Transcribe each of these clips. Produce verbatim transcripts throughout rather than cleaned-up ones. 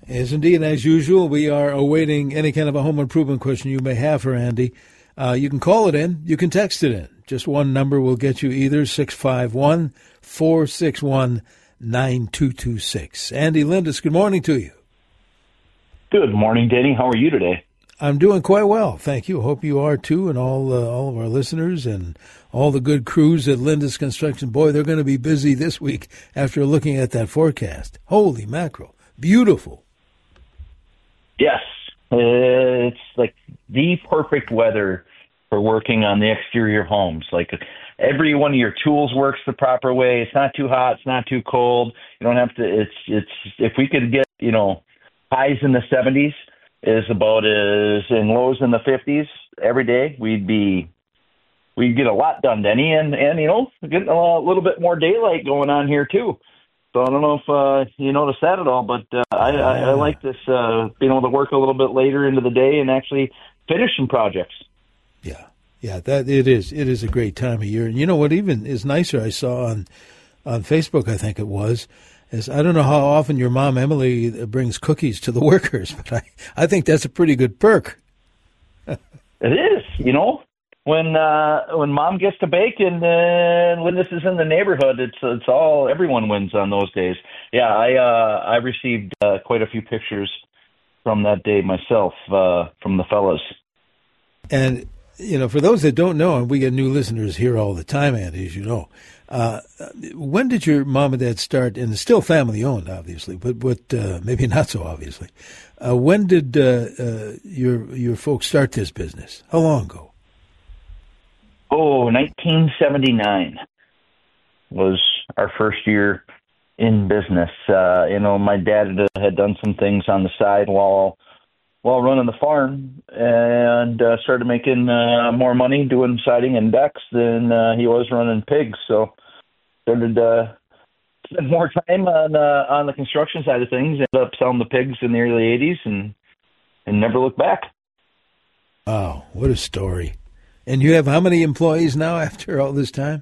Yes, indeed. As usual, we are awaiting any kind of a home improvement question you may have for Andy. Uh, you can call it in. You can text it in. Just one number will get you either six five one, four six one, nine two two six. Andy Lindus, good morning to you. Good morning, Denny. How are you today? I'm doing quite well, thank you. Hope you are too, and all uh, all of our listeners and all the good crews at Lindus Construction. Boy, they're going to be busy this week after looking at that forecast. Holy mackerel. Beautiful. Yes. Uh, it's like the perfect weather for working on the exterior homes. Like every one of your tools works the proper way. It's not too hot. It's not too cold. You don't have to, it's, it's, if we could get, you know, highs in the seventies is about as, and lows in the fifties every day, we'd be, we'd get a lot done, Denny. And, and, you know, getting a little bit more daylight going on here too. So I don't know if uh, you noticed that at all, but uh, I, I, I like this, uh, being able to work a little bit later into the day and actually finish some projects. Yeah, yeah, that it is. It is a great time of year. And you know what even is nicer, I saw on on Facebook, I think it was, is I don't know how often your mom, Emily, brings cookies to the workers, but I, I think that's a pretty good perk. It is, you know. When uh, when mom gets to bake and uh, Lindus is in the neighborhood, it's it's all everyone wins on those days. Yeah, I uh, I received uh, quite a few pictures from that day myself uh, from the fellas. And you know, for those that don't know, and we get new listeners here all the time, Andy, as you know, uh, when did your mom and dad start? And it's still family owned, obviously, but but uh, maybe not so obviously. Uh, when did uh, uh, your your folks start this business? How long ago? Oh, nineteen seventy-nine was our first year in business. Uh, you know, my dad had done some things on the side while while running the farm, and uh, started making uh, more money doing siding and decks than uh, he was running pigs. So started uh, spend more time on uh, on the construction side of things. Ended up selling the pigs in the early eighties, and and never looked back. Oh, what a story! And you have how many employees now after all this time?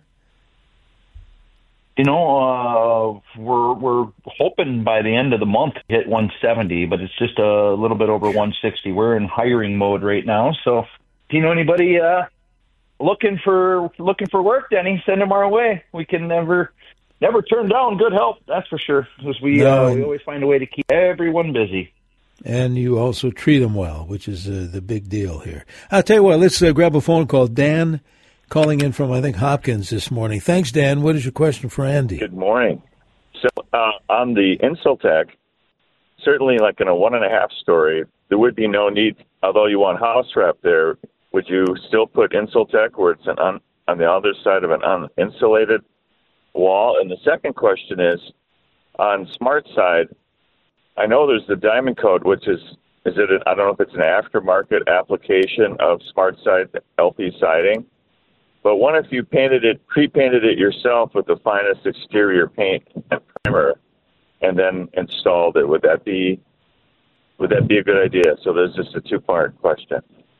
You know, uh, we're we're hoping by the end of the month to hit one seventy, but it's just a little bit over one sixty. We're in hiring mode right now, so if you know anybody uh, looking for looking for work, Denny, send them our way. We can never never turn down good help, that's for sure, because we no. uh, we always find a way to keep everyone busy. And you also treat them well, which is uh, the big deal here. I'll tell you what, let's uh, grab a phone call. Dan calling in from, I think, Hopkins this morning. Thanks, Dan. What is your question for Andy? Good morning. So uh, on the Insultech, certainly like in a one and a half story, there would be no need, although you want house wrap there, would you still put Insultech where it's an un, on the other side of an uninsulated wall? And the second question is, on Smart Side, I know there's the Diamond Coat, which is, is it, an, I don't know if it's an aftermarket application of Smart Side L P siding, but what if you painted it, pre-painted it yourself with the finest exterior paint and primer, and then installed it? Would that be, would that be a good idea? So there's just a two-part question.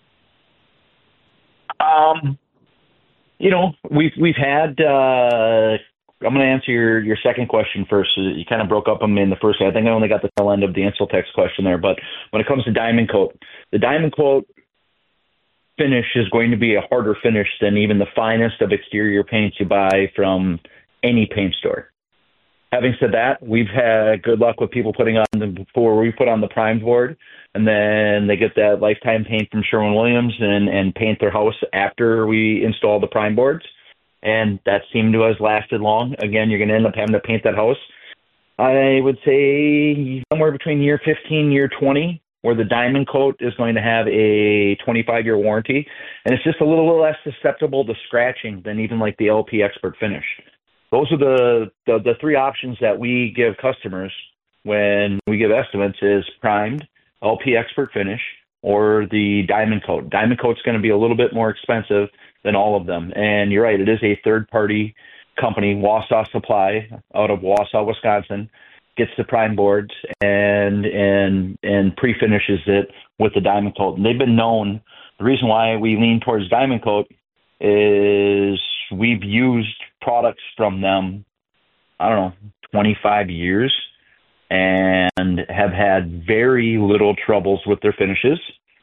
Um, you know, we've we've had. Uh, I'm going to answer your, your second question first. You kind of broke up on me in the first one. I think I only got the tail end of the Insultech question there. But when it comes to Diamond Coat, the Diamond Coat finish is going to be a harder finish than even the finest of exterior paints you buy from any paint store. Having said that, we've had good luck with people putting on the before we put on the primed board, and then they get that lifetime paint from Sherwin-Williams and, and paint their house after we install the prime boards. And that seemed to have lasted long. Again, you're going to end up having to paint that house. I would say somewhere between year fifteen, year twenty, where the Diamond Coat is going to have a twenty-five year warranty. And it's just a little less susceptible to scratching than even like the L P Expert Finish. Those are the, the, the three options that we give customers when we give estimates is primed, L P Expert Finish, or the Diamond Coat. Diamond Coat's going to be a little bit more expensive than all of them. And you're right, it is a third-party company, Wausau Supply, out of Wausau, Wisconsin, gets the prime boards and and and pre-finishes it with the Diamond Coat. And they've been known, the reason why we lean towards Diamond Coat is we've used products from them, I don't know, twenty-five years, and have had very little troubles with their finishes.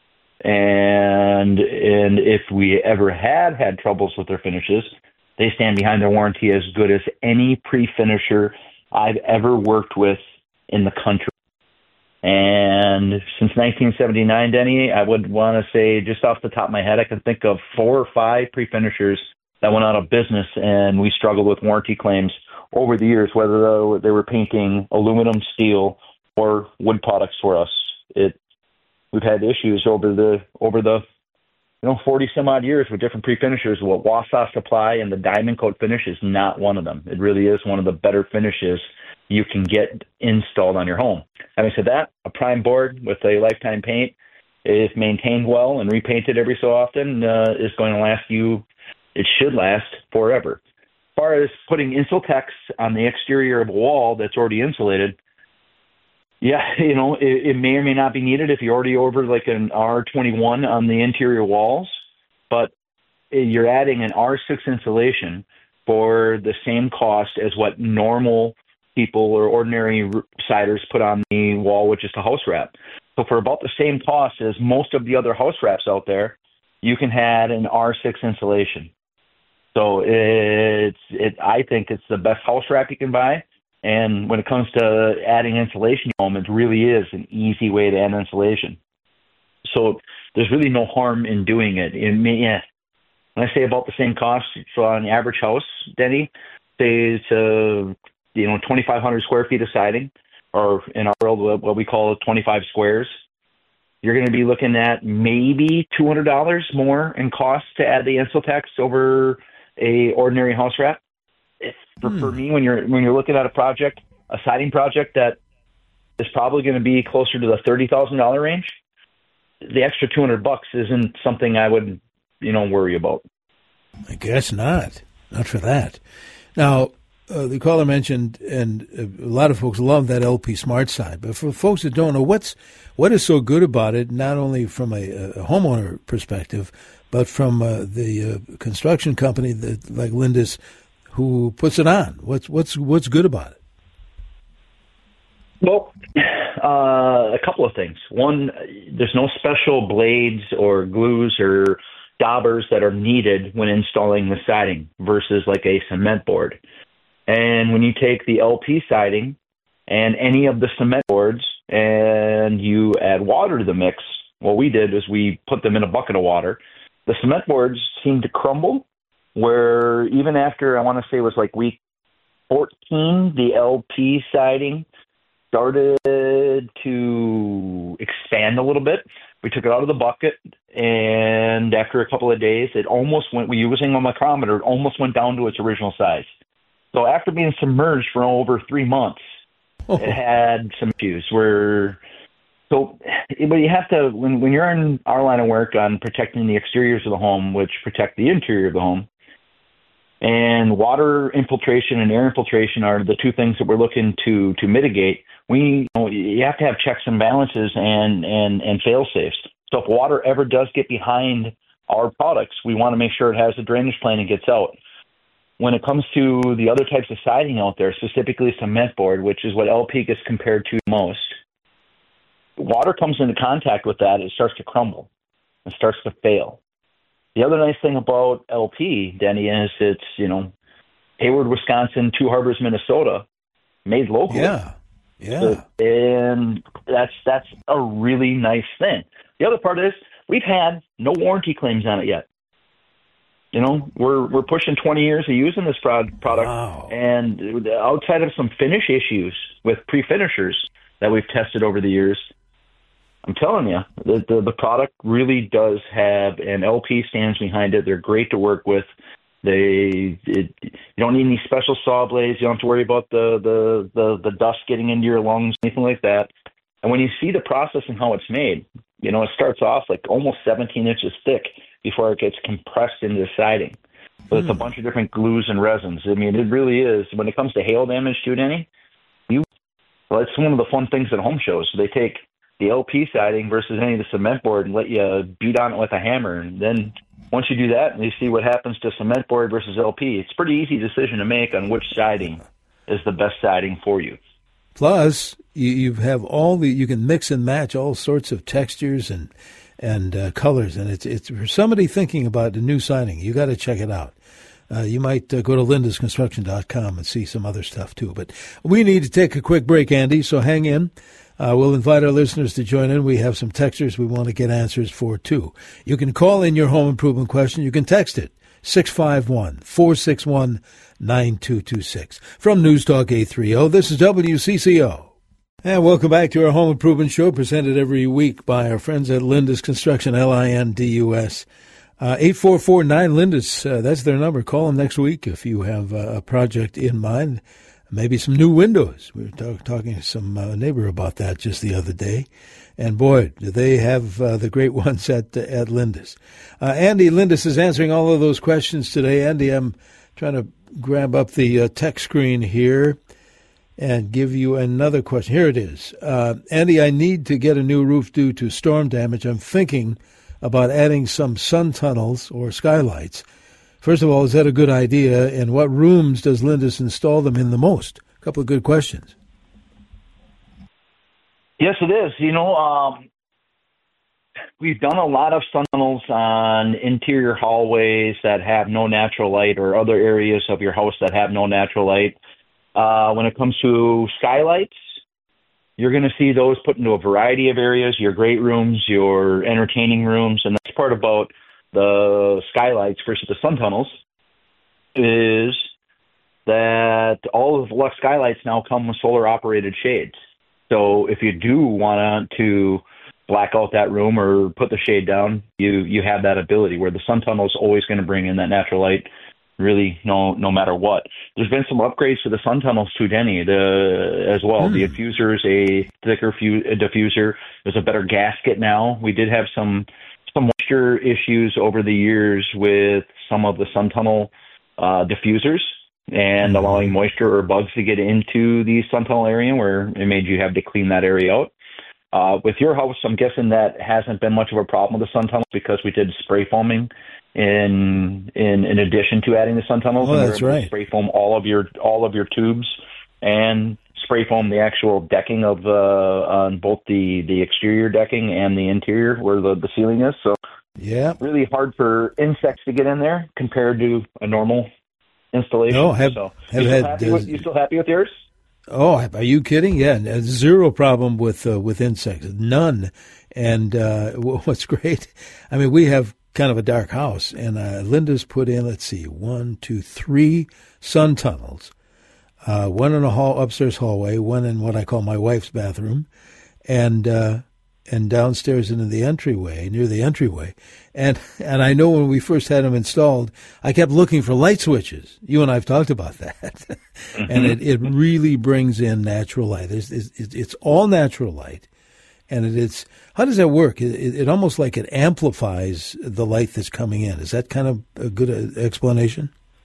And and if we ever had had troubles with their finishes, they stand behind their warranty as good as any pre-finisher I've ever worked with in the country. And since nineteen seventy-nine, Denny, I would want to say just off the top of my head, I can think of four or five pre-finishers that went out of business, and we struggled with warranty claims over the years, whether they were painting aluminum, steel, or wood products for us. It We've had issues over the over the you know forty some odd years with different pre-finishers. What Wausau Supply and the Diamond Coat finish is not one of them. It really is one of the better finishes you can get installed on your home. Having said that, a prime board with a lifetime paint, if maintained well and repainted every so often, uh, is going to last you. It should last forever. As far as putting Insultex on the exterior of a wall that's already insulated, yeah, you know, it, it may or may not be needed if you're already over like an R twenty-one on the interior walls, but you're adding an R six insulation for the same cost as what normal people or ordinary siders put on the wall, which is the house wrap. So for about the same cost as most of the other house wraps out there, you can add an R six insulation. So it's, it, I think it's the best house wrap you can buy. And when it comes to adding insulation to home, it really is an easy way to add insulation. So there's really no harm in doing it. It may, yeah. When I say about the same cost, so on the average house, Denny, say it's uh, you know twenty-five hundred square feet of siding, or in our world what we call twenty-five squares. You're going to be looking at maybe two hundred dollars more in cost to add the Insultex over a ordinary house wrap. If, for, hmm. for me, when you're when you're looking at a project, a siding project that is probably going to be closer to the thirty thousand dollar range, the extra two hundred bucks isn't something I would, you know, worry about. I guess not. Not for that. Now, uh, the caller mentioned, and a lot of folks love that L P Smart side, but for folks that don't know, what's what is so good about it, not only from a, a homeowner perspective, but from uh, the uh, construction company that like Lindus, who puts it on? What's what's what's good about it? Well, uh, a couple of things. One, there's no special blades or glues or daubers that are needed when installing the siding versus like a cement board. And when you take the L P siding and any of the cement boards and you add water to the mix, what we did is we put them in a bucket of water. The cement boards seem to crumble, where even after, I want to say it was like week fourteen, the L P siding started to expand a little bit. We took it out of the bucket, and after a couple of days, it almost went, we were using a micrometer, it almost went down to its original size. So after being submerged for over three months, oh. it had some issues where, so, but you have to, when, when you're in our line of work on protecting the exteriors of the home, which protect the interior of the home, and water infiltration and air infiltration are the two things that we're looking to to mitigate. We, you know, you have to have checks and balances and, and, and fail safes. So if water ever does get behind our products, we want to make sure it has a drainage plan and gets out. When it comes to the other types of siding out there, specifically cement board, which is what L P gets compared to most, water comes into contact with that, it starts to crumble. It starts to fail. The other nice thing about L P, Denny, is it's, you know, Hayward, Wisconsin, Two Harbors, Minnesota, made locally. Yeah, yeah. So, and that's that's a really nice thing. The other part is we've had no warranty claims on it yet. You know, we're we're pushing twenty years of using this prod, product, wow. and outside of some finish issues with pre-finishers that we've tested over the years, I'm telling you, the, the the product really does have, and L P stands behind it. They're great to work with. They it, you don't need any special saw blades. You don't have to worry about the, the, the, the dust getting into your lungs, anything like that. And when you see the process and how it's made, you know, it starts off like almost seventeen inches thick before it gets compressed into the siding. So mm. it's a bunch of different glues and resins. I mean, it really is. When it comes to hail damage to any, you well, it's one of the fun things at home shows. They take the L P siding versus any of the cement board and let you beat on it with a hammer. And then once you do that and you see what happens to cement board versus L P, it's a pretty easy decision to make on which siding is the best siding for you. Plus, you, you have all the, you can mix and match all sorts of textures and and uh, colors, and it's it's for somebody thinking about a new siding. You got to check it out. Uh, you might uh, go to lindus construction dot com and see some other stuff too. But we need to take a quick break, Andy. So hang in. Uh, we'll invite our listeners to join in. We have some texters we want to get answers for too. You can call in your home improvement question. You can text it six five one, four six one, nine two two six. From News Talk eight thirty, this is W C C O. And welcome back to our Home Improvement Show, presented every week by our friends at Lindus Construction, L I N D U S. Uh, eight four four nine Lindus, uh, that's their number. Call them next week if you have uh, a project in mind. Maybe some new windows. We were talk- talking to some uh, neighbor about that just the other day. And boy, do they have uh, the great ones at uh, at Lindus. Uh, Andy Lindus is answering all of those questions today. Andy, I'm trying to grab up the uh, text screen here and give you another question. Here it is. Uh, Andy, I need to get a new roof due to storm damage. I'm thinking about adding some sun tunnels or skylights. First of all, is that a good idea? And what rooms does Lindus install them in the most? A couple of good questions. Yes, it is. You know, um, we've done a lot of sun tunnels on interior hallways that have no natural light, or other areas of your house that have no natural light. Uh, when it comes to skylights, you're going to see those put into a variety of areas, your great rooms, your entertaining rooms. And that's part about the skylights versus the sun tunnels, is that all of the Lux skylights now come with solar operated shades. So if you do want to black out that room or put the shade down, you, you have that ability, where the sun tunnel is always going to bring in that natural light, really, no no matter what. There's been some upgrades to the sun tunnels too, Denny, the, as well. Mm. The diffuser is a thicker fu- diffuser. There's a better gasket now. We did have some some moisture issues over the years with some of the sun tunnel uh, diffusers, and allowing moisture or bugs to get into the sun tunnel area, where it made you have to clean that area out. Uh, with your house, I'm guessing that hasn't been much of a problem with the sun tunnels, because we did spray foaming in in in addition to adding the sun tunnels. Oh, that's right. Spray foam all of your all of your tubes, and spray foam the actual decking of the on both the the exterior decking and the interior where the the ceiling is. So yeah, really hard for insects to get in there compared to a normal installation. No, have, so, have you, had, still happy with, you still happy with yours? Oh, are you kidding? Yeah, zero problem with uh, with insects, none. And uh, what's great, I mean, we have kind of a dark house, and uh, Linda's put in, let's see, one, two, three sun tunnels, uh, one in a hall, upstairs hallway, one in what I call my wife's bathroom, and uh, and downstairs into the entryway, near the entryway. And and I know when we first had them installed, I kept looking for light switches. You and I have talked about that. Mm-hmm. And it, it really brings in natural light. It's, it's, it's all natural light. And it, it's, how does that work? It, it, it almost like it amplifies the light that's coming in. Is that kind of a good uh, explanation?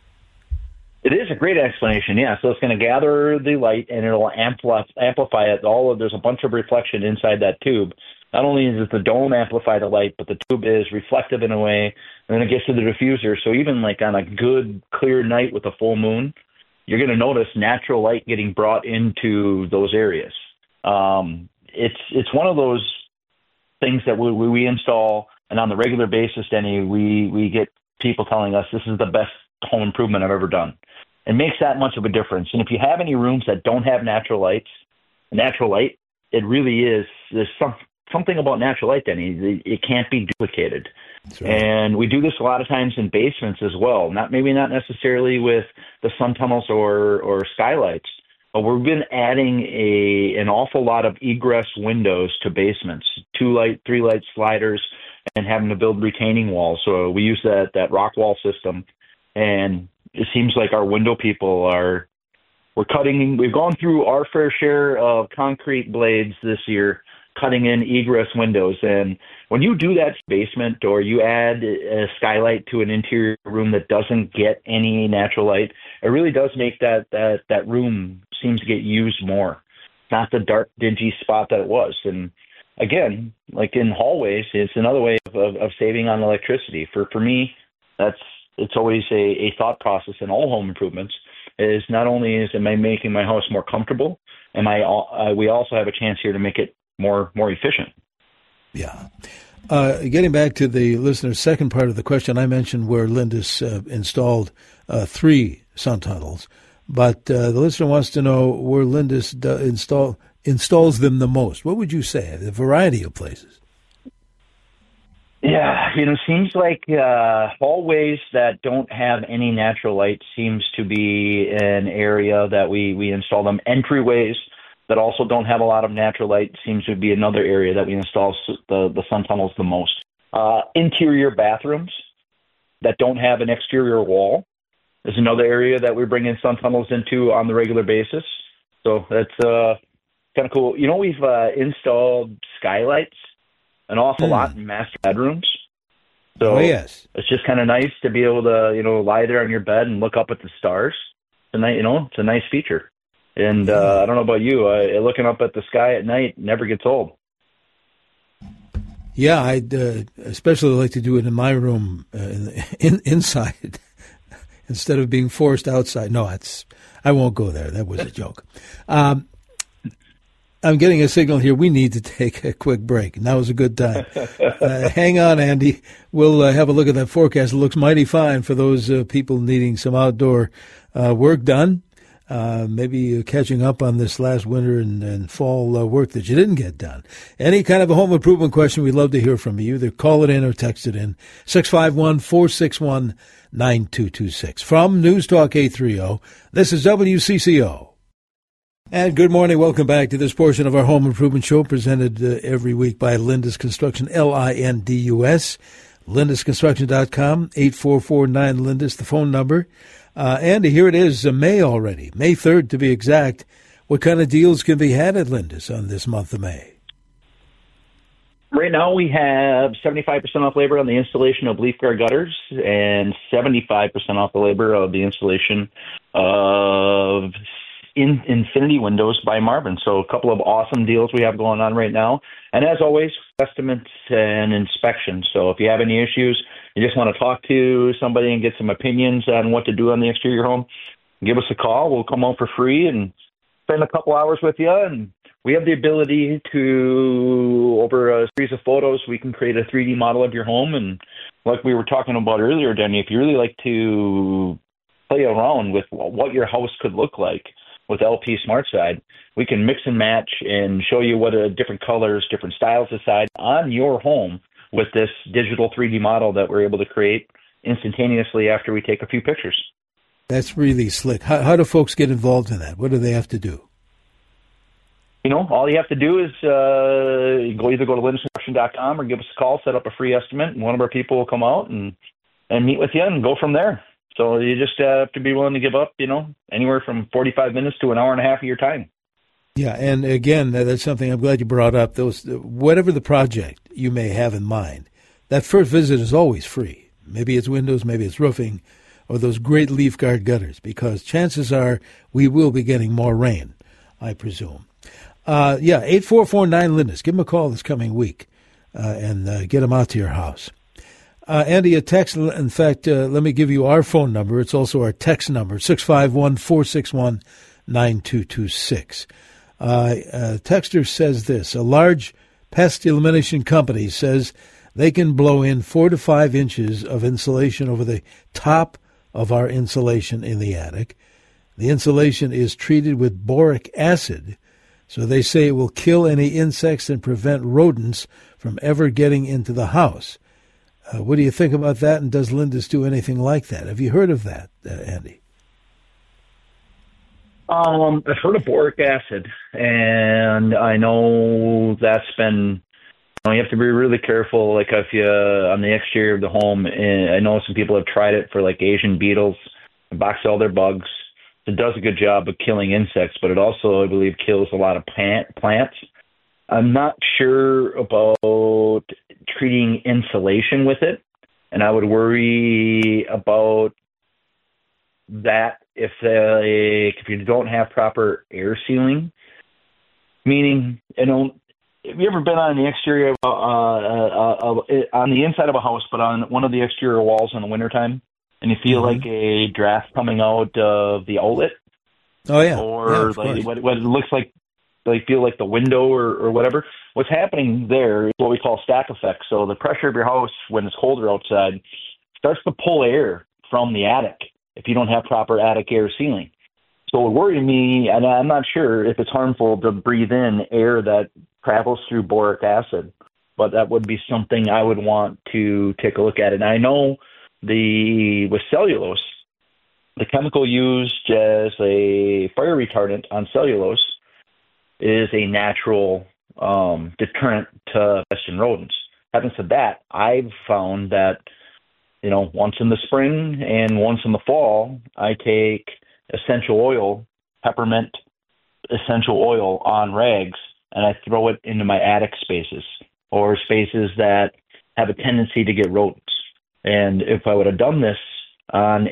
It is a great explanation, yeah. So it's going to gather the light, and it'll amplify, amplify it. All of, there's a bunch of reflection inside that tube. Not only does the dome amplify the light, but the tube is reflective in a way, and then it gets to the diffuser. So even like on a good, clear night with a full moon, you're going to notice natural light getting brought into those areas. Um, it's it's one of those things that we, we install, and on the regular basis, Denny, we, we get people telling us this is the best home improvement I've ever done. It makes that much of a difference. And if you have any rooms that don't have natural lights, natural light, it really is, there's some, something about natural light, Denny, it, it can't be duplicated. Right. And we do this a lot of times in basements as well. Not maybe not necessarily with the sun tunnels or, or skylights, but we've been adding a an awful lot of egress windows to basements, two light, three light sliders, and having to build retaining walls. So we use that, that rock wall system. And it seems like our window people are, we're cutting, we've gone through our fair share of concrete blades this year, cutting in egress windows. And when you do that basement, or you add a skylight to an interior room that doesn't get any natural light, it really does make that, that, that room seems to get used more. It's not the dark, dingy spot that it was. And again, like in hallways, it's another way of, of, of saving on electricity. For, for me, that's, it's always a, a thought process in all home improvements, is not only is it making my house more comfortable and I, uh, we also have a chance here to make it more more efficient. Yeah. Uh, getting back to the listener's second part of the question, I mentioned where Lindus uh, installed uh, three sun tunnels, but uh, the listener wants to know where Lindus do, install installs them the most. What would you say? A variety of places. Yeah, you know, it seems like uh, hallways that don't have any natural light seems to be an area that we, we install them. Entryways that also don't have a lot of natural light seems to be another area that we install the, the sun tunnels the most. Uh, interior bathrooms that don't have an exterior wall is another area that we bring in sun tunnels into on the regular basis. So that's uh, kind of cool. You know, we've uh, installed skylights an awful mm. lot in master bedrooms. So oh, yes. It's just kind of nice to be able to, you know, lie there on your bed and look up at the stars. It's a nice, you know, it's a nice feature. And uh, I don't know about you, uh, looking up at the sky at night never gets old. Yeah, I'd uh, especially like to do it in my room, uh, in, in, inside, instead of being forced outside. No, it's I won't go there. That was a joke. Um, I'm getting a signal here. We need to take a quick break. Now is a good time. Uh, hang on, Andy. We'll uh, have a look at that forecast. It looks mighty fine for those uh, people needing some outdoor uh, work done. Uh, maybe uh, catching up on this last winter and, and fall uh, work that you didn't get done. Any kind of a home improvement question, we'd love to hear from you. Either call it in or text it in. six five one, four six one, nine two two six. From News Talk eight thirty, this is W C C O. And good morning. Welcome back to this portion of our home improvement show, presented uh, every week by Lindus Construction, L I N D U S. Lindus Construction dot com, eight four four nine Lindus, the phone number. Uh, Andy, here it is, uh, May already, May third to be exact. What kind of deals can be had at Lindus on this month of May? Right now we have seventy-five percent off labor on the installation of leaf guard gutters and seventy-five percent off the labor of the installation of in Infinity Windows by Marvin. So a couple of awesome deals we have going on right now. And as always, estimates and inspections. So if you have any issues, you just want to talk to somebody and get some opinions on what to do on the exterior home, give us a call. We'll come out for free and spend a couple hours with you. And we have the ability to, over a series of photos, we can create a three D model of your home. And like we were talking about earlier, Denny, if you really like to play around with what your house could look like with L P SmartSide, we can mix and match and show you what a different colors, different styles decide on your home with this digital three D model that we're able to create instantaneously after we take a few pictures. That's really slick. How, how do folks get involved in that? What do they have to do? You know, all you have to do is uh, go either go to Lindus Construction dot com or give us a call, set up a free estimate, and one of our people will come out and, and meet with you and go from there. So you just uh, have to be willing to give up, you know, anywhere from forty-five minutes to an hour and a half of your time. Yeah, and again, that's something I'm glad you brought up. Those, whatever the project you may have in mind, that first visit is always free. Maybe it's windows, maybe it's roofing, or those great leaf guard gutters, because chances are we will be getting more rain, I presume. Uh, yeah, eight four four nine Lindus. Give them a call this coming week uh, and uh, get them out to your house. Uh, Andy, a text, in fact, uh, let me give you our phone number. It's also our text number, six five one, four six one, nine two two six. Uh, uh, texter says this: a large pest elimination company says they can blow in four to five inches of insulation over the top of our insulation in the attic. The insulation is treated with boric acid, so they say it will kill any insects and prevent rodents from ever getting into the house. Uh, what do you think about that, and does Lindus do anything like that? Have you heard of that, uh, Andy? Um, I've heard of boric acid, and I know that's been, you know, you have to be really careful, like if you, on the exterior of the home, and I know some people have tried it for like Asian beetles and box elder bugs. It does a good job of killing insects, but it also, I believe, kills a lot of plant, plants. I'm not sure about treating insulation with it, and I would worry about that if they, if you don't have proper air sealing. Meaning, you know, have you ever been on the exterior, uh, uh, uh, on the inside of a house, but on one of the exterior walls in the wintertime, and you feel mm-hmm. like a draft coming out of the outlet? Oh, yeah. Or yeah, like what, what it looks like they feel like the window or, or whatever. What's happening there is what we call stack effect. So the pressure of your house when it's colder outside starts to pull air from the attic if you don't have proper attic air sealing. So it would worry me, and I'm not sure if it's harmful to breathe in air that travels through boric acid, but that would be something I would want to take a look at. And I know the with cellulose, the chemical used as a fire retardant on cellulose is a natural um, deterrent to pests and rodents. Having said that, I've found that, you know, once in the spring and once in the fall, I take essential oil, peppermint essential oil on rags, and I throw it into my attic spaces or spaces that have a tendency to get rodents. And if I would have done this on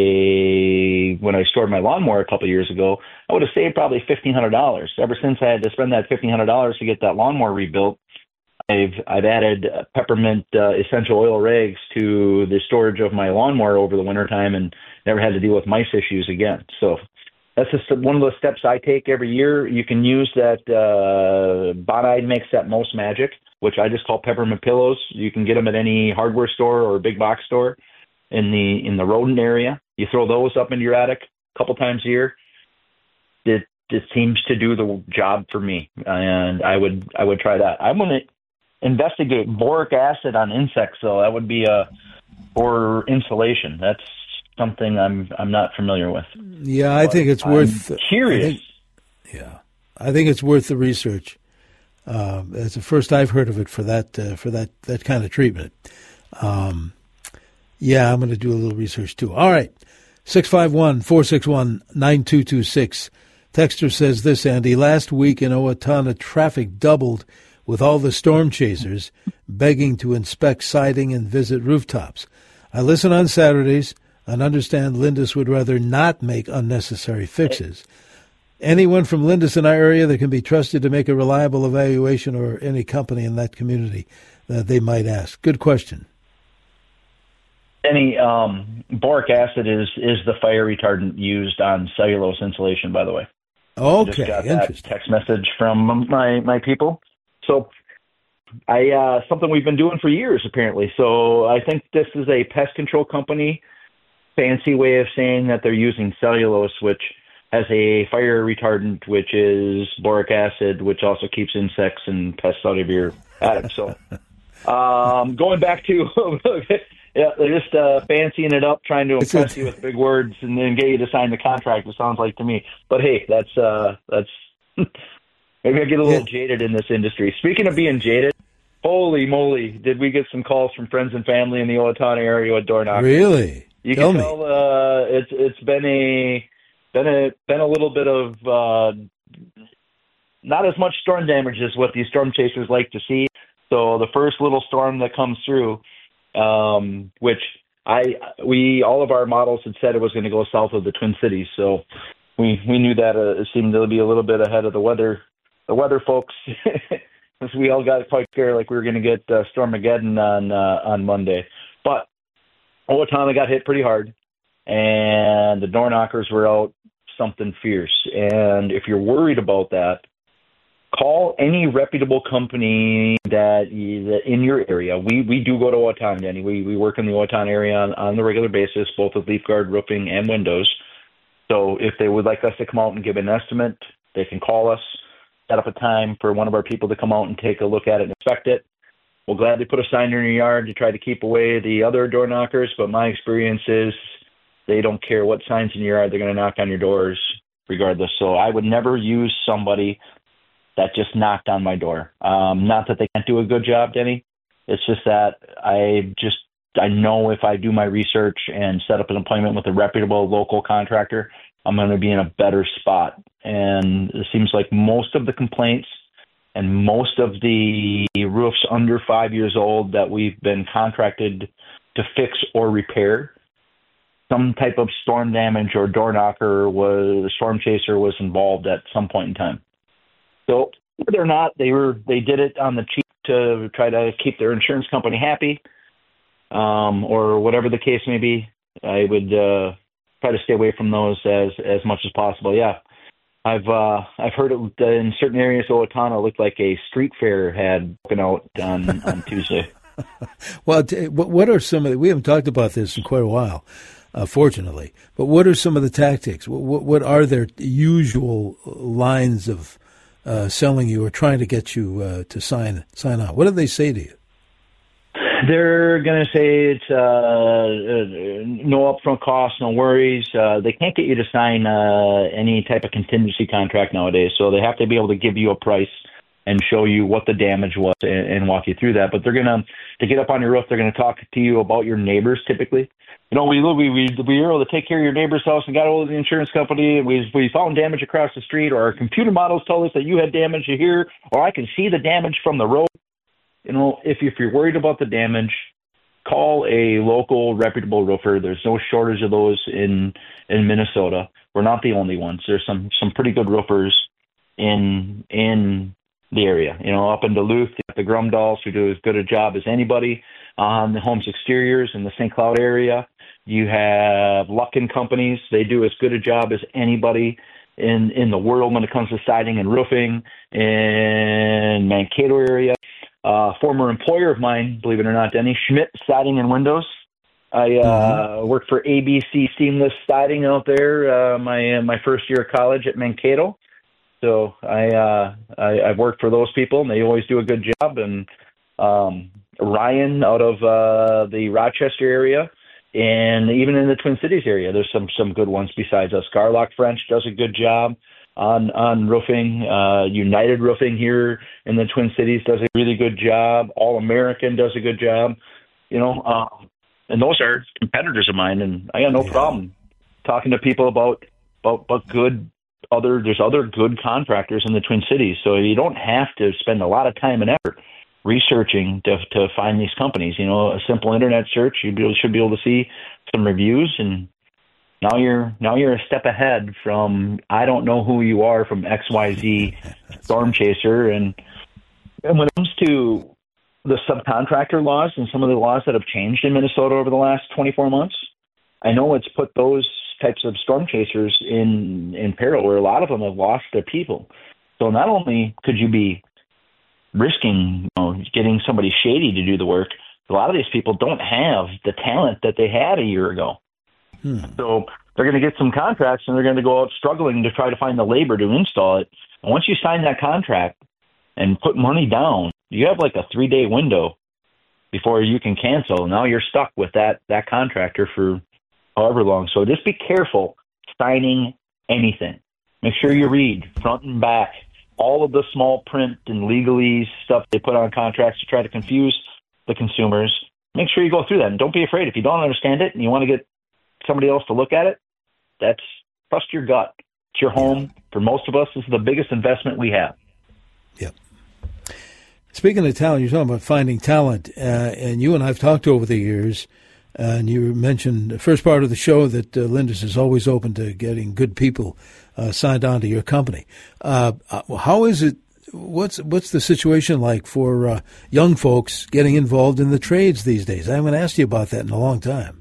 a, when I stored my lawnmower a couple of years ago, I would have saved probably fifteen hundred dollars. Ever since I had to spend that fifteen hundred dollars to get that lawnmower rebuilt, I've I've added peppermint uh, essential oil rags to the storage of my lawnmower over the wintertime and never had to deal with mice issues again. So that's just one of the steps I take every year. You can use that, uh, Bonide makes that Most Magic, which I just call peppermint pillows. You can get them at any hardware store or big box store in the in the rodent area. You throw those up into your attic a couple times a year. It it seems to do the job for me, and I would I would try that. I'm going to investigate boric acid on insects, though. That would be a or insulation. That's something I'm I'm not familiar with. Yeah, I think it's worth. I'm curious. I think, yeah, I think it's worth the research. Uh, it's the first I've heard of it for that uh, for that that kind of treatment. Um, yeah, I'm going to do a little research too. All right, six five one, four six one, nine two two six. Texter says this, Andy. Last week in Owatonna, traffic doubled with all the storm chasers begging to inspect siding and visit rooftops. I listen on Saturdays and understand Lindus would rather not make unnecessary fixes. Anyone from Lindus in our area that can be trusted to make a reliable evaluation, or any company in that community that they might ask? Good question. Any um, boric acid is, is the fire retardant used on cellulose insulation, by the way. Okay, I just got interesting. that text message from my, my people. So I uh, something we've been doing for years, apparently. So I think this is a pest control company fancy way of saying that they're using cellulose, which has a fire retardant, which is boric acid, which also keeps insects and pests out of your attic. So um, going back to, yeah, they're just uh, fancying it up, trying to impress you with big words and then get you to sign the contract, it sounds like to me. But hey, that's, uh, that's maybe I get a little yeah. jaded in this industry. Speaking of being jaded, holy moly, did we get some calls from friends and family in the Owatonna area with door knockers. Really? You Tell can me. tell uh, it's it's been a been a been a little bit of uh, not as much storm damage as what these storm chasers like to see. So the first little storm that comes through, um, which I we all of our models had said it was going to go south of the Twin Cities, so we we knew that uh, it seemed to be a little bit ahead of the weather the weather folks, because we all got quite scared like we were going to get uh, Stormageddon on uh, on Monday, but Owatonna got hit pretty hard, and the door knockers were out something fierce. And if you're worried about that, call any reputable company that is in your area. We we do go to Owatonna, Danny. We we work in the Owatonna area on, on a regular basis, both with Leaf Guard roofing and windows. So if they would like us to come out and give an estimate, they can call us, set up a time for one of our people to come out and take a look at it and inspect it. We'll gladly put a sign in your yard to try to keep away the other door knockers, but my experience is they don't care what sign's in your yard. They're going to knock on your doors regardless. So I would never use somebody that just knocked on my door. Um, not that they can't do a good job, Denny. It's just that I just I know if I do my research and set up an appointment with a reputable local contractor, I'm going to be in a better spot. And it seems like most of the complaints and most of the roofs under five years old that we've been contracted to fix or repair, some type of storm damage or door knocker was, the storm chaser was involved at some point in time. So whether or not they were, they did it on the cheap to try to keep their insurance company happy, um, or whatever the case may be, I would uh, try to stay away from those as, as much as possible. Yeah. I've uh, I've heard it in certain areas of Owatonna looked like a street fair had broken out on, on Tuesday. Well, what are some of the, we haven't talked about this in quite a while, uh, fortunately, but what are some of the tactics? What, what are their usual lines of uh, selling you or trying to get you uh, to sign sign on? What do they say to you? They're going to say it's uh, uh, no upfront costs, no worries. Uh, they can't get you to sign uh, any type of contingency contract nowadays, so they have to be able to give you a price and show you what the damage was and, and walk you through that. But they're going to, to get up on your roof, they're going to talk to you about your neighbors typically. You know, we we we we were able to take care of your neighbor's house and got hold of the insurance company, and we we found damage across the street, or our computer models told us that you had damage here, or I can see the damage from the road. You know, if, if you're worried about the damage, call a local reputable roofer. There's no shortage of those in in Minnesota. We're not the only ones. There's some some pretty good roofers in in the area. You know, up in Duluth, you have the Grumdals, who do as good a job as anybody on the home's exteriors in the Saint Cloud area. You have Luckin Companies. They do as good a job as anybody in in the world when it comes to siding and roofing in Mankato area. Uh, former employer of mine, believe it or not, Denny, Schmidt Siding and Windows. I uh, mm-hmm. worked for A B C Seamless Siding out there uh, my uh, my first year of college at Mankato. So I, uh, I I've worked for those people, and they always do a good job. And um, Ryan out of uh, the Rochester area, and even in the Twin Cities area, there's some some good ones besides us. Garlock French does a good job on on roofing. Uh, United Roofing here in the Twin Cities does a really good job. All American does a good job. You know, uh, and those are competitors of mine, and I got no yeah. problem talking to people about about, about good other. There's other good contractors in the Twin Cities, so you don't have to spend a lot of time and effort researching to to find these companies. You know, a simple internet search, you be, should be able to see some reviews, and Now you're now you're a step ahead from I don't know who you are from X Y Z storm chaser. And, and when it comes to the subcontractor laws and some of the laws that have changed in Minnesota over the last twenty-four months, I know it's put those types of storm chasers in, in peril, where a lot of them have lost their people. So not only could you be risking, you know, getting somebody shady to do the work, a lot of these people don't have the talent that they had a year ago. Hmm. So they're going to get some contracts, and they're going to go out struggling to try to find the labor to install it. And once you sign that contract and put money down, you have like a three-day window before you can cancel. Now you're stuck with that, that contractor for however long. So just be careful signing anything. Make sure you read front and back all of the small print and legalese stuff they put on contracts to try to confuse the consumers. Make sure you go through that, and don't be afraid. If you don't understand it and you want to get somebody else to look at it, that's trust your gut. It's your home. Yeah. For most of us, this is the biggest investment we have. Yep. Speaking of talent, you're talking about finding talent, uh, and you and I have talked over the years, uh, and you mentioned the first part of the show that uh, Lindus is always open to getting good people uh, signed on to your company. Uh, how is it, what's what's the situation like for uh, young folks getting involved in the trades these days? I haven't asked you about that in a long time.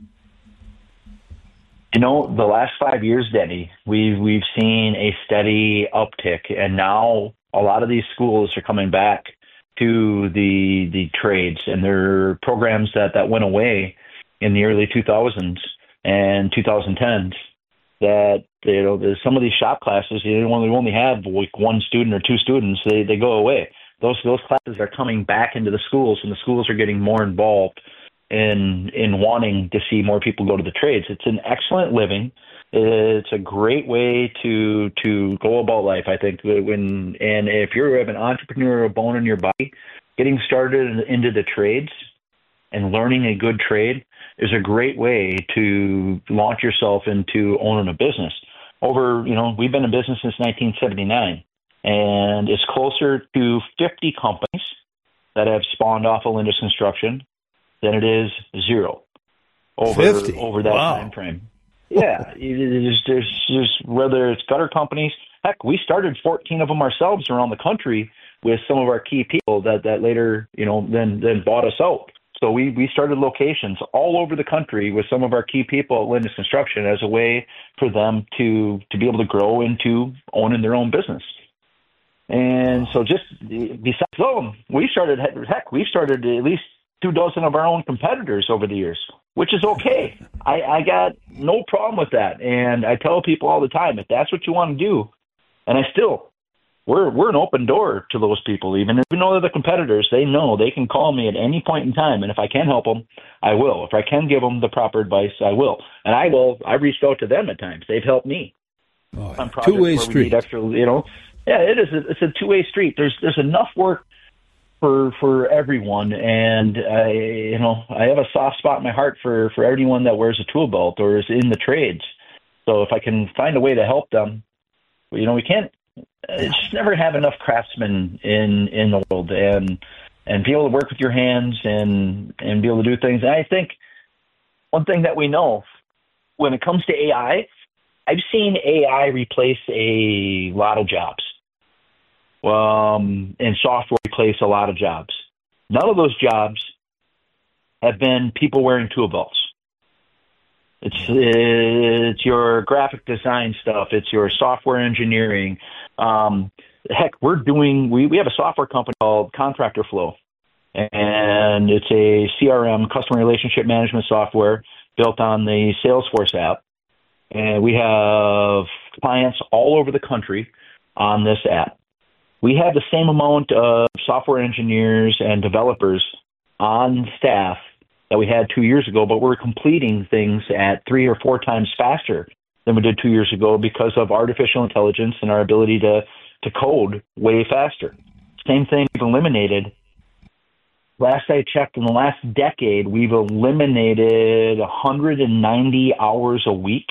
You know, the last five years, Denny, we've we've seen a steady uptick, and now a lot of these schools are coming back to the the trades, and there are programs that, that went away in the early two thousands and twenty tens. That, you know, there's some of these shop classes, you know, when we only have like one student or two students, they they go away. Those those classes are coming back into the schools, and the schools are getting more involved in in wanting to see more people go to the trades. It's an excellent living. It's a great way to to go about life, I think. When and if you have an entrepreneurial bone in your body, getting started into the trades and learning a good trade is a great way to launch yourself into owning a business. Over, you know, we've been in business since nineteen seventy-nine, and it's closer to fifty companies that have spawned off of Lindus Construction than it is zero over fifty over that wow. time frame. Yeah, there's, there's, there's whether it's gutter companies. Heck, we started fourteen of them ourselves around the country with some of our key people that, that later, you know, then then bought us out. So we, we started locations all over the country with some of our key people at Lindus Construction as a way for them to, to be able to grow into owning their own business. And so just besides them, we started, heck, we started at least two dozen of our own competitors over the years, which is okay. I, I got no problem with that. And I tell people all the time, if that's what you want to do, and I still, we're we're an open door to those people. Even if you know they're the competitors, they know they can call me at any point in time. And if I can help them, I will. If I can give them the proper advice, I will. And I will. I've reached out to them at times. They've helped me. Oh, on projects two-way where we street. need extra, you know. Yeah, it is. A, it's a two-way street. There's there's enough work for for everyone, and I you know I have a soft spot in my heart for for anyone that wears a tool belt or is in the trades. So if I can find a way to help them, you know, we can't it's just never have enough craftsmen in in the world, and and be able to work with your hands and and be able to do things. And I think one thing that we know when it comes to A I, I've seen A I replace a lot of jobs. Um, and software replace a lot of jobs. None of those jobs have been people wearing tool belts. It's it's your graphic design stuff. It's your software engineering. Um, heck, we're doing. We, we have a software company called Contractor Flow, and it's a C R M, customer relationship management software, built on the Salesforce app. And we have clients all over the country on this app. We have the same amount of software engineers and developers on staff that we had two years ago, but we're completing things at three or four times faster than we did two years ago because of artificial intelligence and our ability to, to code way faster. Same thing we've eliminated. Last I checked, in the last decade, we've eliminated one hundred ninety hours a week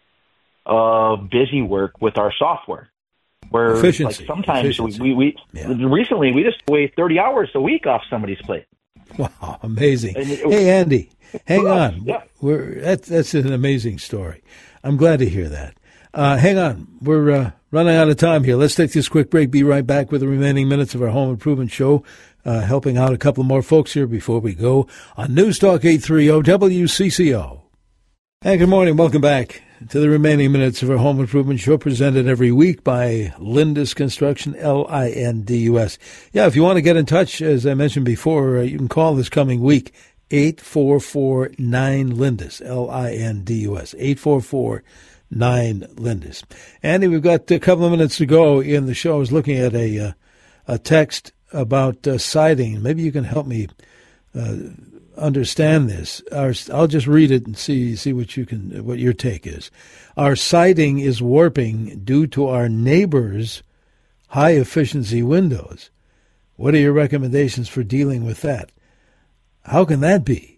of busy work with our software. Where Efficiency. Like sometimes Efficiency. we, we Yeah. recently we just weigh thirty hours a week off somebody's plate. Wow, amazing. And it- Hey, Andy, hang Well, on. yeah. We're that's that's an amazing story. I'm glad to hear that. Uh, hang on. We're uh, running out of time here. Let's take this quick break. Be right back with the remaining minutes of our Home Improvement Show, uh, helping out a couple more folks here before we go on News Talk eight thirty W C C O. Hey, good morning. Welcome back to the remaining minutes of our Home Improvement Show, presented every week by Lindus Construction, L I N D U S. Yeah, if you want to get in touch, as I mentioned before, uh, you can call this coming week, eight four four nine Lindus, L I N D U S, eight four four nine Lindus. Andy, we've got a couple of minutes to go in the show. I was looking at a, uh, a text about uh, siding. Maybe you can help me uh, understand this. Our, I'll just read it and see see what you can what your take is. Our siding is warping due to our neighbors' high efficiency windows. What are your recommendations for dealing with that? How can that be?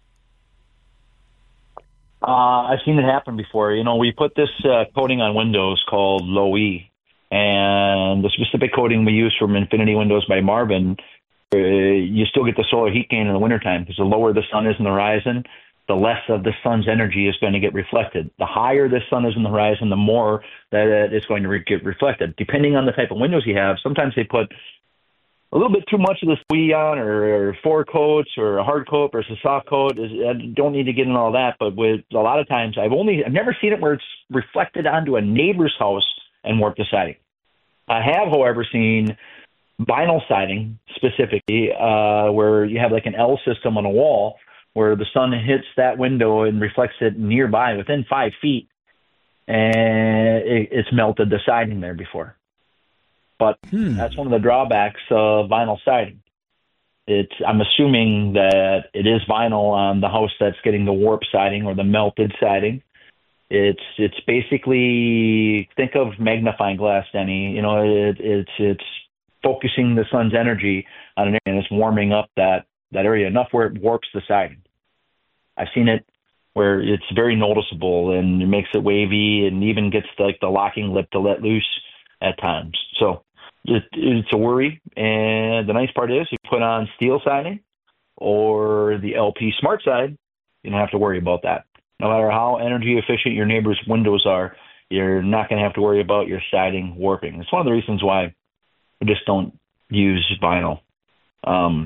Uh, I've seen it happen before. You know, we put this uh, coating on windows called Low E, and the specific coating we use from Infinity Windows by Marvin, uh, you still get the solar heat gain in the wintertime because the lower the sun is in the horizon, the less of the sun's energy is going to get reflected. The higher the sun is in the horizon, the more that it's going to re- get reflected. Depending on the type of windows you have, sometimes they put a little bit too much of this we on, or, or four coats, or a hard coat versus a soft coat. Is, I don't need to get into all that, but with a lot of times, I've only I've never seen it where it's reflected onto a neighbor's house and warped the siding. I have, however, seen vinyl siding specifically, uh, where you have like an L system on a wall, where the sun hits that window and reflects it nearby within five feet, and it, it's melted the siding there before. But Hmm. that's one of the drawbacks of vinyl siding. It's, I'm assuming that it is vinyl on the house that's getting the warp siding or the melted siding. It's it's basically, think of magnifying glass, Denny. You know, it, it's it's focusing the sun's energy on an area and it's warming up that, that area enough where it warps the siding. I've seen it where it's very noticeable and it makes it wavy and even gets the, like the locking lip to let loose at times. So it, it's a worry. And the nice part is you put on steel siding or the L P Smart Side, you don't have to worry about that. No matter how energy efficient your neighbor's windows are, you're not going to have to worry about your siding warping. It's one of the reasons why we just don't use vinyl. Um,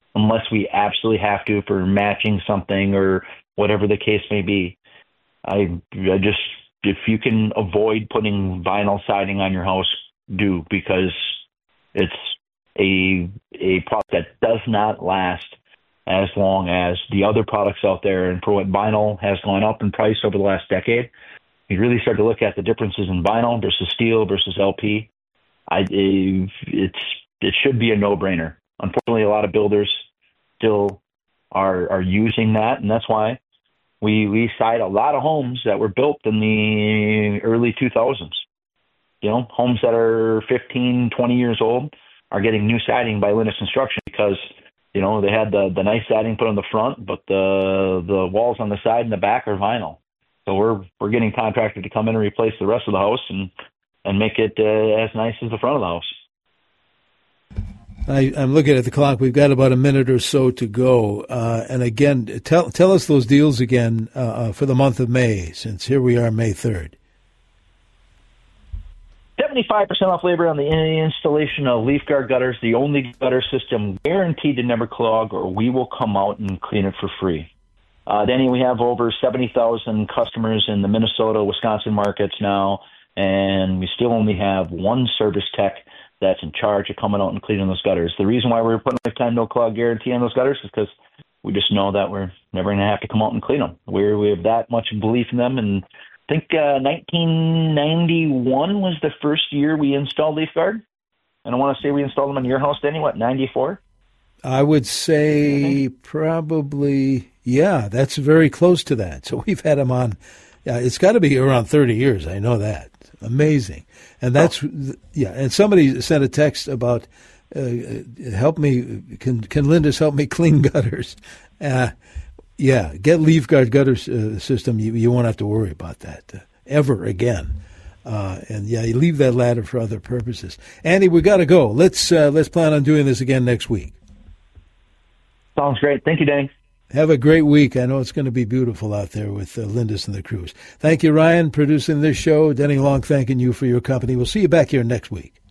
unless we absolutely have to for matching something or whatever the case may be. I, I just, if you can avoid putting vinyl siding on your house, do, because it's a a product that does not last as long as the other products out there. And for what vinyl has gone up in price over the last decade, you really start to look at the differences in vinyl versus steel versus L P. I, it's it should be a no-brainer. Unfortunately, a lot of builders still are are using that, and that's why we we side a lot of homes that were built in the early two thousands. You know, homes that are fifteen, twenty years old are getting new siding by Lindus Construction because, you know, they had the, the nice siding put on the front, but the the walls on the side and the back are vinyl. So we're we're getting contracted to come in and replace the rest of the house and, and make it uh, as nice as the front of the house. I, I'm looking at the clock. We've got about a minute or so to go. Uh, and again, tell tell us those deals again uh, uh, for the month of May, since here we are May third. seventy-five percent off labor on the installation of Leaf Guard gutters, the only gutter system guaranteed to never clog, or we will come out and clean it for free. Uh, Danny, we have over seventy thousand customers in the Minnesota, Wisconsin markets now, and we still only have one service tech that's in charge of coming out and cleaning those gutters. The reason why we're putting a lifetime no clog guarantee on those gutters is because we just know that we're never going to have to come out and clean them. We're, we have that much belief in them, and I think uh, nineteen ninety-one was the first year we installed Leaf Guard. And I want to say we installed them in your house, Danny, what, ninety-four? I would say mm-hmm. probably, yeah, that's very close to that. So we've had them on, uh, it's got to be around thirty years. I know that. Amazing. And that's, oh. yeah, and somebody sent a text about, uh, help me, can, can Lindus help me clean gutters? Uh Yeah, get Leaf Guard gutter uh, system. You, you won't have to worry about that uh, ever again. Uh, and yeah, you leave that ladder for other purposes. Andy, we got to go. Let's uh, let's plan on doing this again next week. Sounds great. Thank you, Danny. Have a great week. I know it's going to be beautiful out there with uh, Lindus and the crews. Thank you, Ryan, producing this show. Denny Long, thanking you for your company. We'll see you back here next week.